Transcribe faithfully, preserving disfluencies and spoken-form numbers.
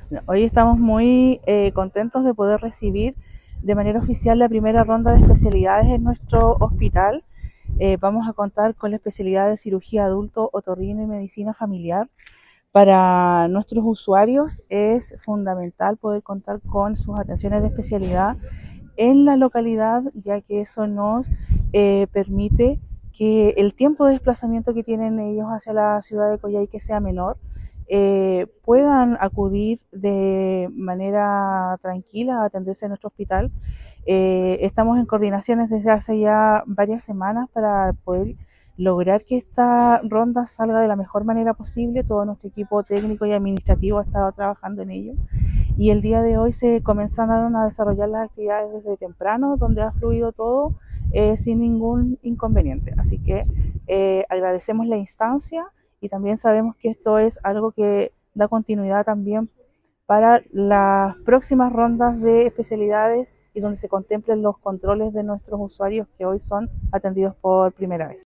Hoy estamos muy eh, contentos de poder recibir de manera oficial la primera ronda de especialidades en nuestro hospital. Eh, vamos a contar con la especialidad de cirugía adulto, otorrino y medicina familiar. Para nuestros usuarios es fundamental poder contar con sus atenciones de especialidad en la localidad, ya que eso nos eh, permite que el tiempo de desplazamiento que tienen ellos hacia la ciudad de Coyhaique sea menor, eh, puedan acudir de manera tranquila a atenderse en nuestro hospital. Eh, estamos en coordinaciones desde hace ya varias semanas para poder lograr que esta ronda salga de la mejor manera posible. Todo nuestro equipo técnico y administrativo ha estado trabajando en ello y el día de hoy se comenzaron a desarrollar las actividades desde temprano, donde ha fluido todo eh, sin ningún inconveniente. Así que eh, agradecemos la instancia y también sabemos que esto es algo que da continuidad también para las próximas rondas de especialidades y donde se contemplen los controles de nuestros usuarios que hoy son atendidos por primera vez.